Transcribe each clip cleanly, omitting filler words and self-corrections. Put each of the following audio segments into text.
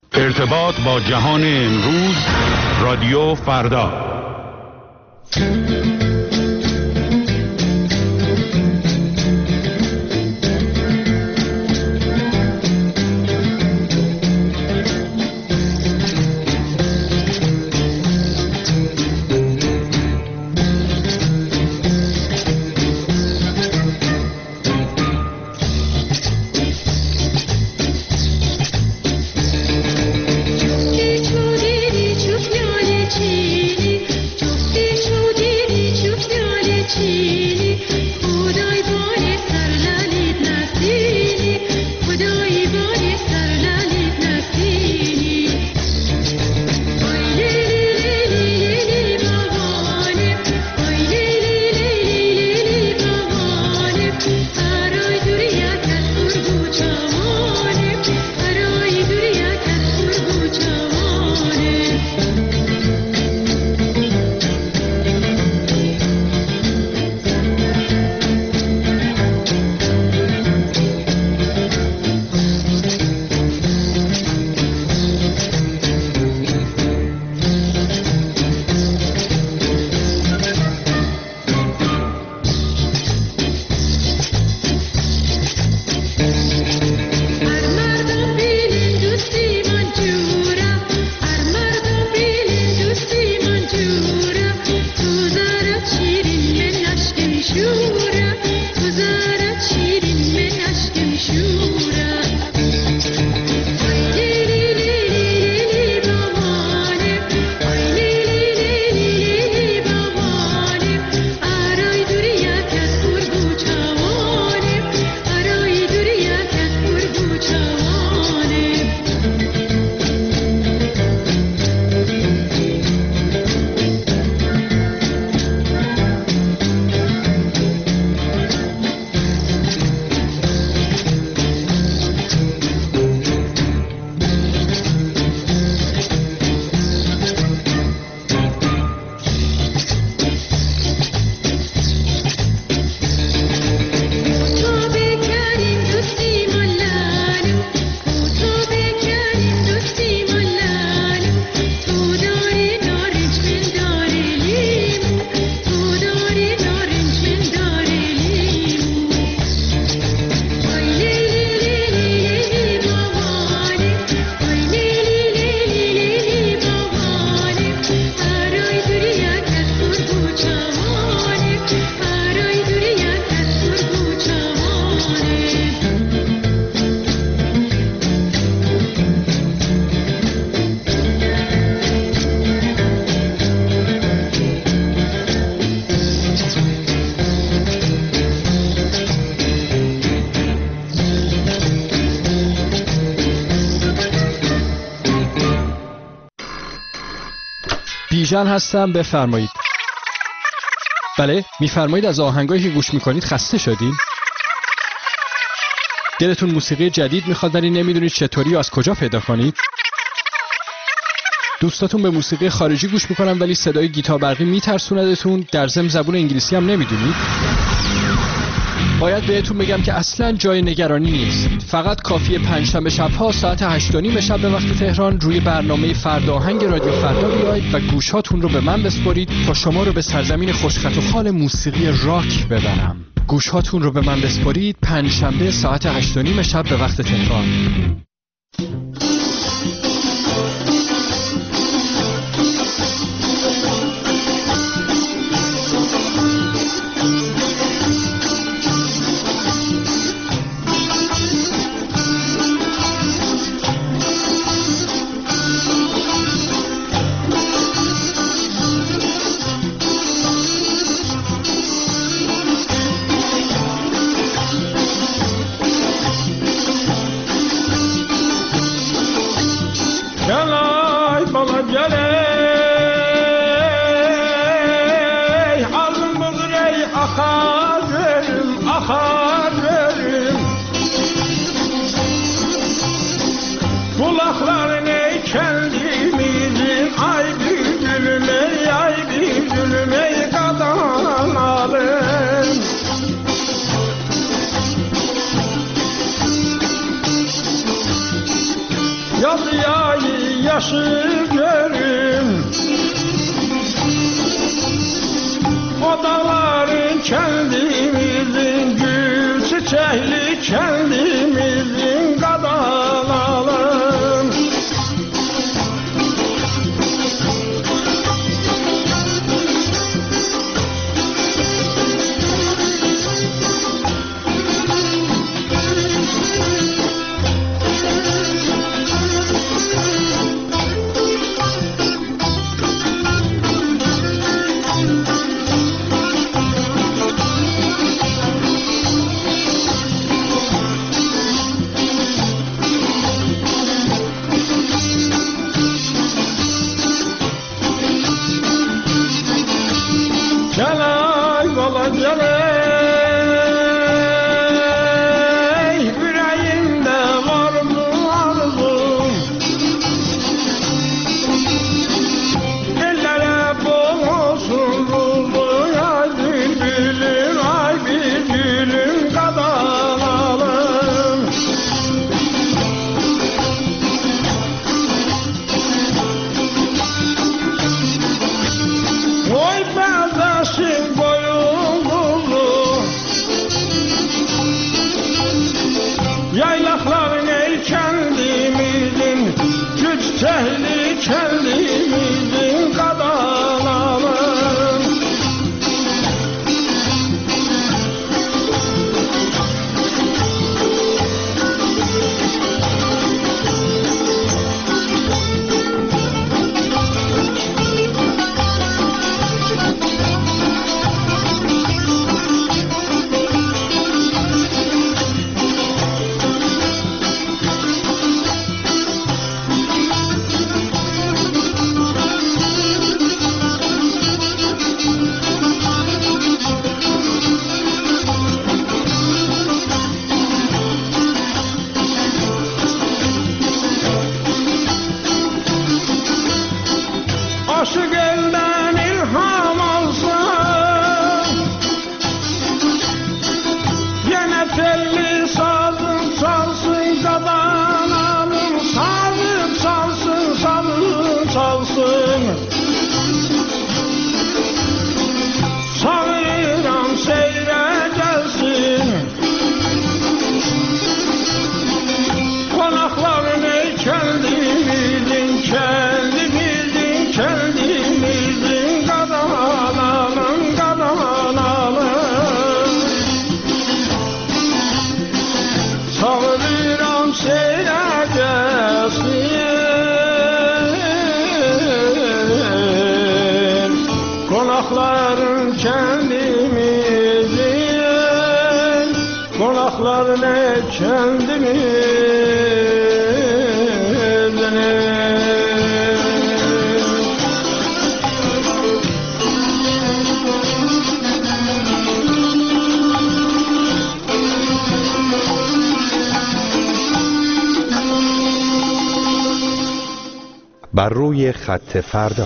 ارتباط با جهان امروز، رادیو فردا. بیژن هستم، بفرمایید. بله، میفرمایید از آهنگایی که گوش میکنید خسته شدین؟ دلتون موسیقی جدید میخواد ولی نمیدونید چطوری و از کجا پیدا کنید؟ دوستاتون به موسیقی خارجی گوش میکنن ولی صدای گیتار برقی میترسوندتون، در ضمن زبون انگلیسی هم نمیدونید؟ باید بهتون بگم که اصلاً جای نگرانی نیست. فقط کافیه پنجشنبه شب‌ها ساعت 8:30 شب به وقت تهران روی برنامه فردا آهنگ رادیو فردا بیایید و گوشاتون رو به من بسپارید تا شما رو به سرزمین خوشخط و خال موسیقی راک ببرم. گوشاتون رو به من بسپارید پنجشنبه ساعت 8:30 شب به وقت تهران. yazıyayı yaşı görüm. O dağların kendimizin, gül çiçekli kendimizin kadalalım. Konakların kendimizin, konaklar ne kendimizin. بر روی خط فردا.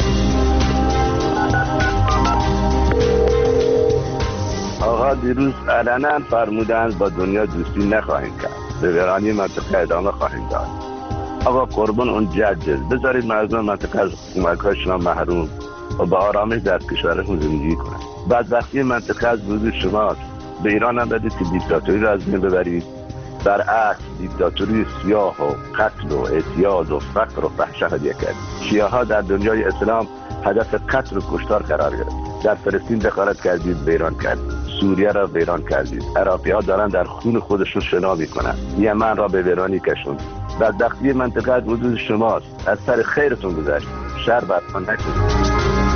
آقا دیروز علنا فرمودند با دنیا دوستی نخواهیم کرد، به ویرانی منطقه ادامه خواهیم داد. آقا قربان اون جدل بذارید مردم منطقه از کمک‌هاشون محروم و به آرامش در کشورشون زندگی کنند. بدبختی منطقه از وجود شماست. به ایران هم بدید که دیکتاتوری را از بین ببرید، برعکس دیکتاتوری سیاه و قتل و اعتیاد و فقر و فحش هدیه کرد. شیعه ها در دنیای اسلام هدف قتل و کشتار قرار گرفت. در فلسطین دخالت کردید، ویران کردید. سوریه را ویران کردید. عراقی ها دارن در خون خودشون شنا میکنن. یمن را به ویرانی کشوند. بدبختی منطقه از وجود شماست. از سر خیرتون گذشت. شر برتان نکنید.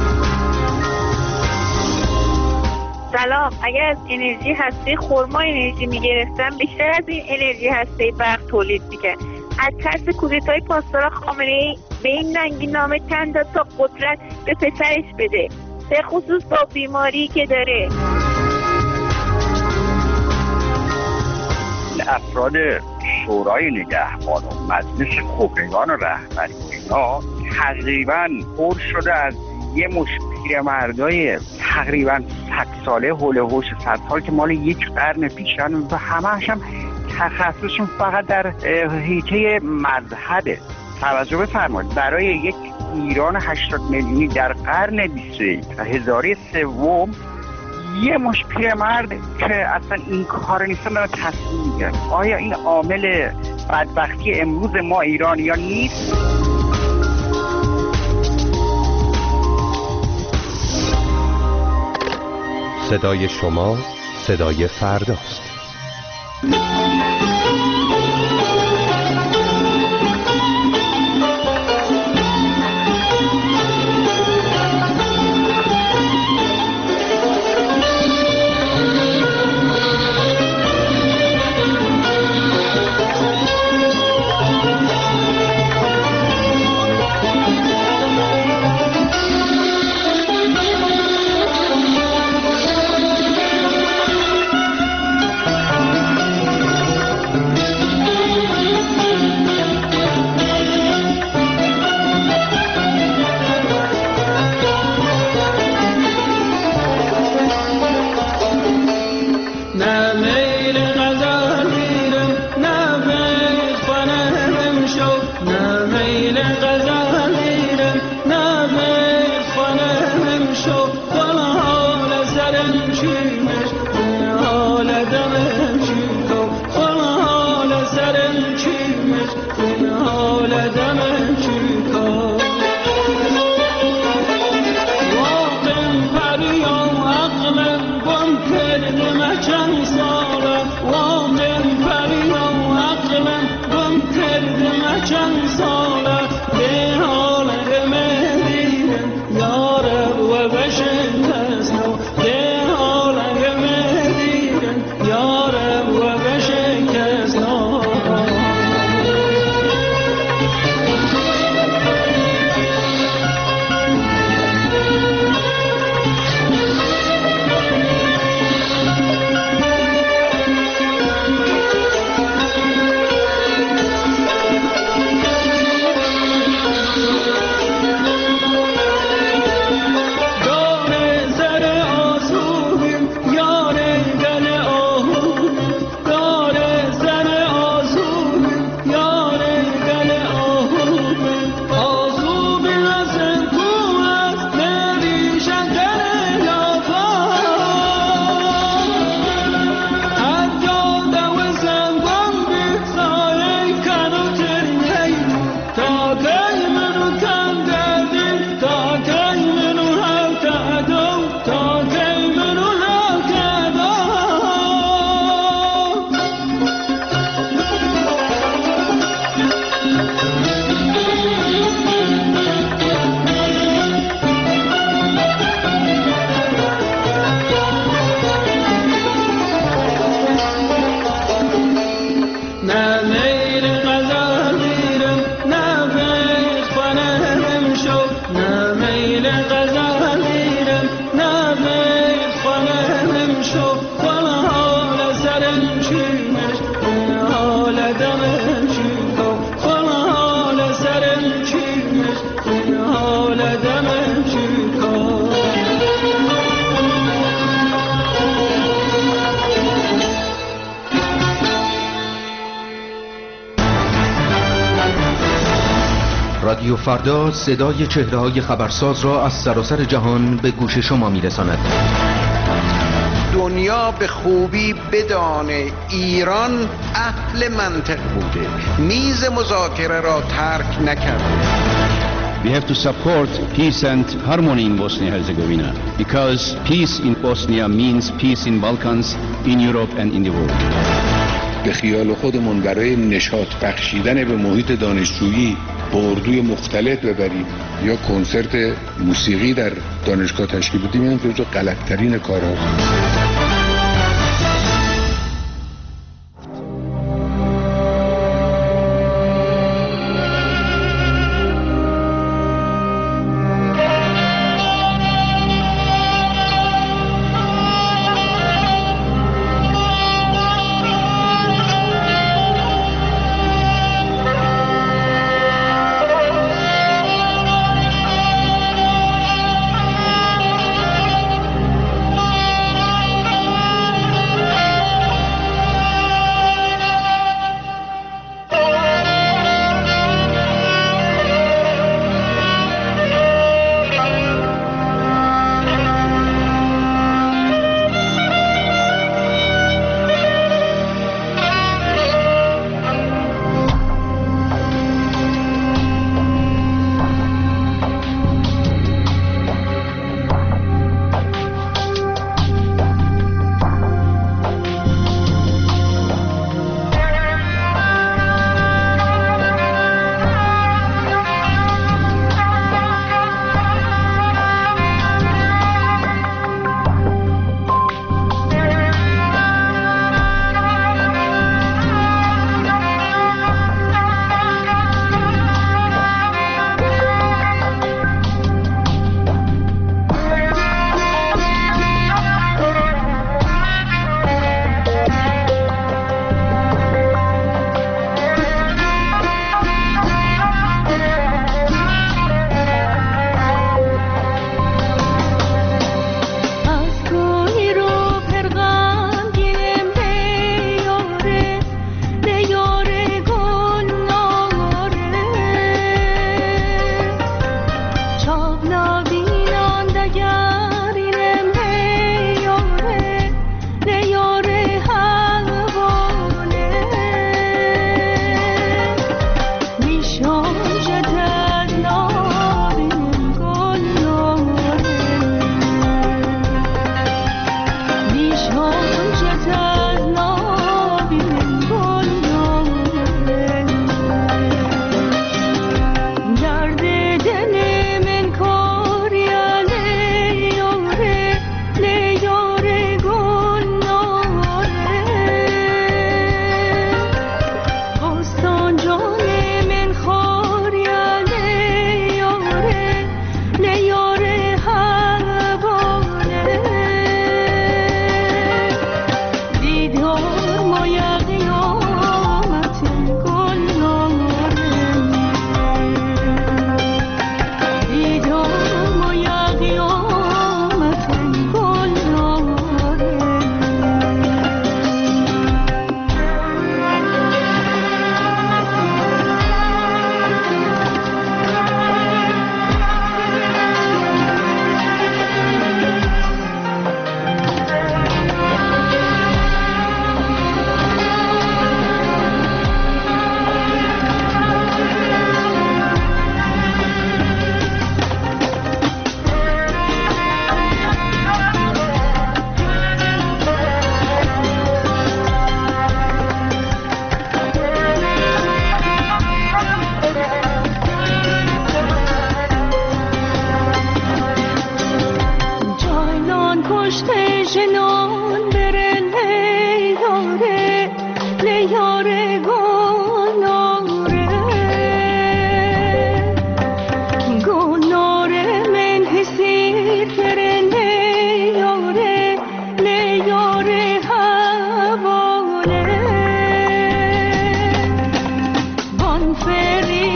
سلام. اگر از انرژی هسته خرما انرژی میگرفتم بیشتر از این انرژی هسته برق تولید میکرد. از ترس کودتای پاسداران خامنه‌ای به این ننگی نامه تن داد تا قدرت به پسرش بده، به خصوص با بیماری که داره. افراد شورای نگهبان و مجلس خبرگان و رهبری اینا تقریبا پر شده از یه مش پیرمردای تقریبا 100 ساله، هول و هوش 100 سال که مال یک قرن پیشن و همه‌ش هم تخصصشون فقط در حیطه مذهبه. توجه بفرمایید برای یک ایران 80 میلیونی در قرن 21 هزاره سوم یه مش پیرمرد که اصلا این کار نیستن دارن تصمیم میگیرن. آیا این عامل بدبختی امروز ما ایرانیان نیست؟ صدای شما صدای فرداست. رادیو فردا صدای چهره‌های خبرساز را از سراسر جهان به گوش شما می‌رساند. دنیا به خوبی بدانه ایران اهل منطق بوده، میز مذاکره را ترک نکرده. We have to support peace and harmony in Bosnia-Herzegovina because peace in Bosnia means peace in Balkans, in Europe and in the world. به خیال خودمون برای نشاط بخشیدن به محیط دانشجویی با اردوی مختلط ببریم یا کنسرت موسیقی در دانشگاه تشکیل بدیم، این جزو غلط‌ترین کارهاست.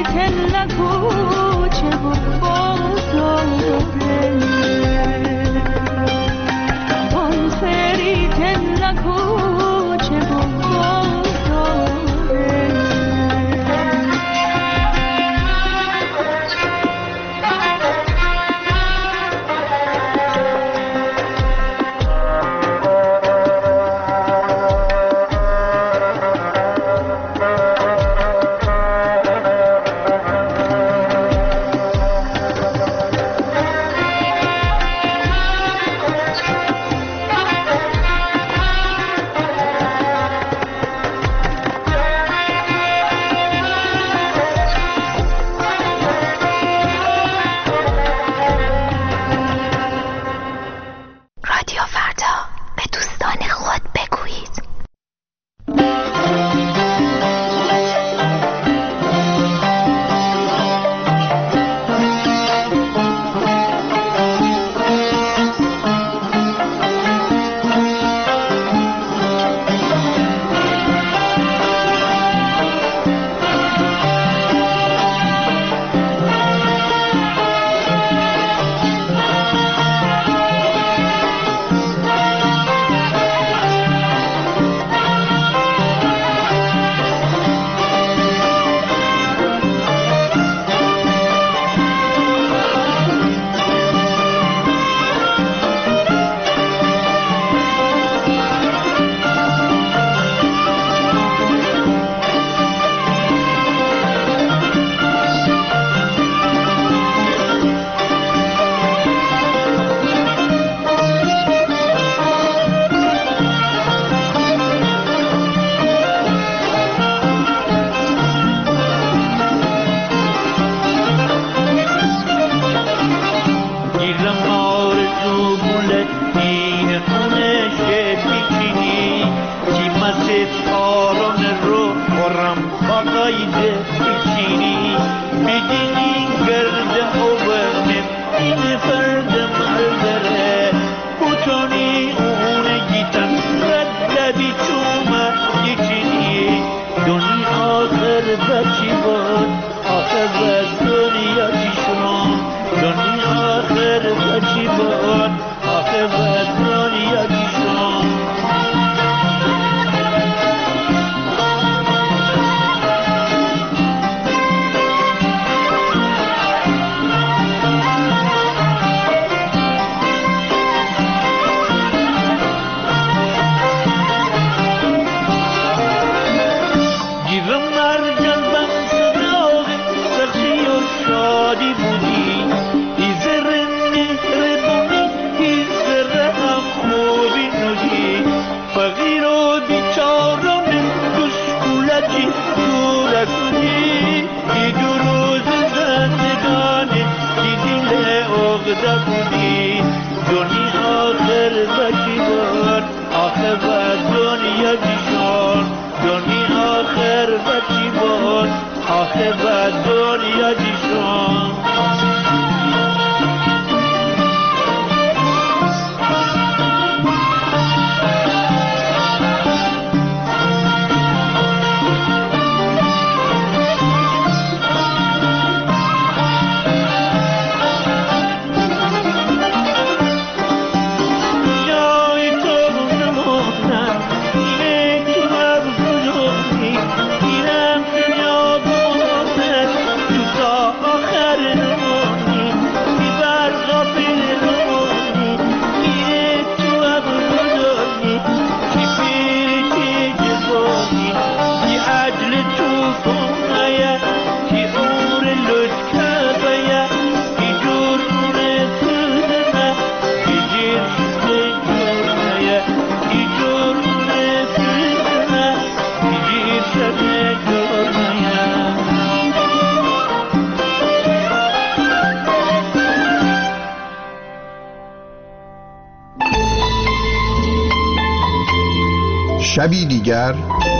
شبی دیگر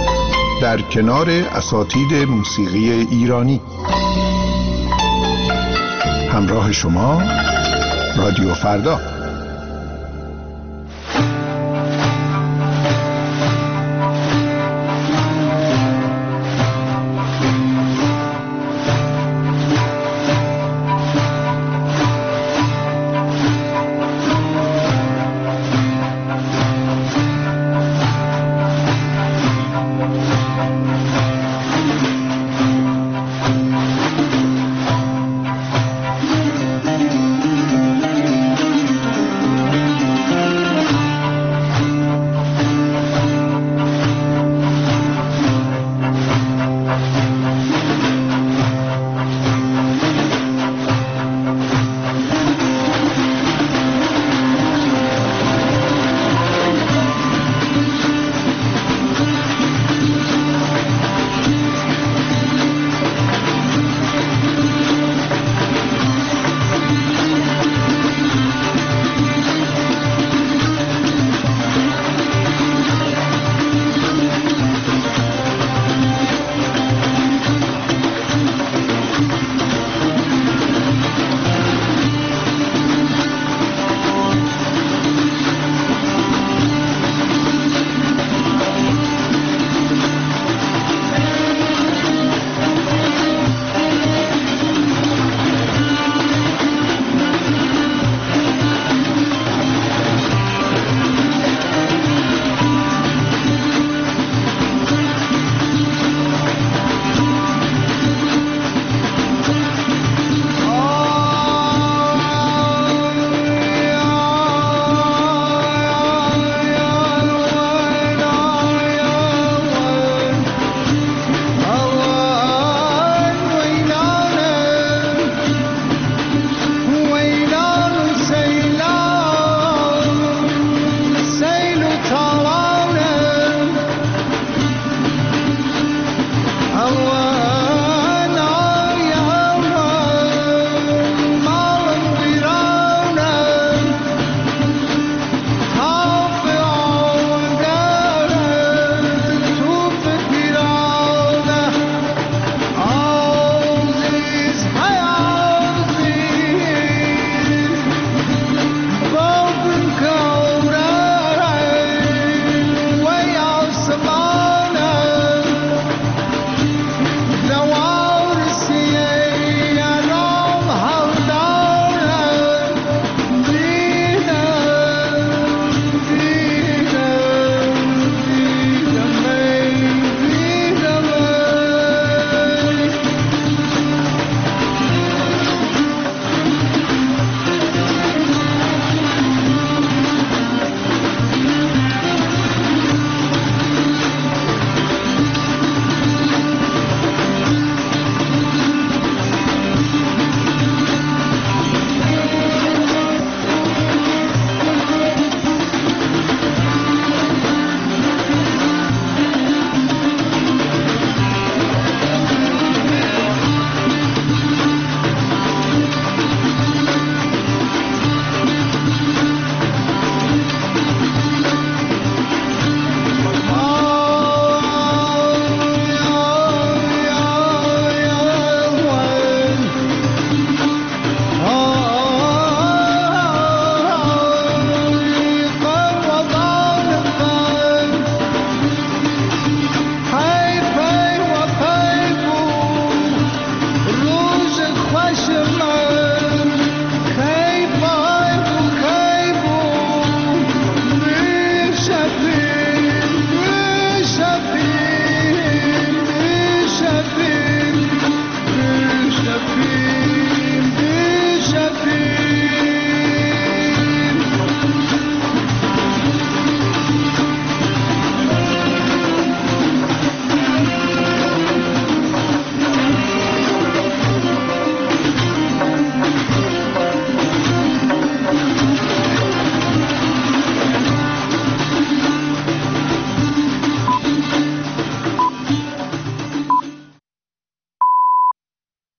در کنار اساتید موسیقی ایرانی. همراه شما رادیو فردا.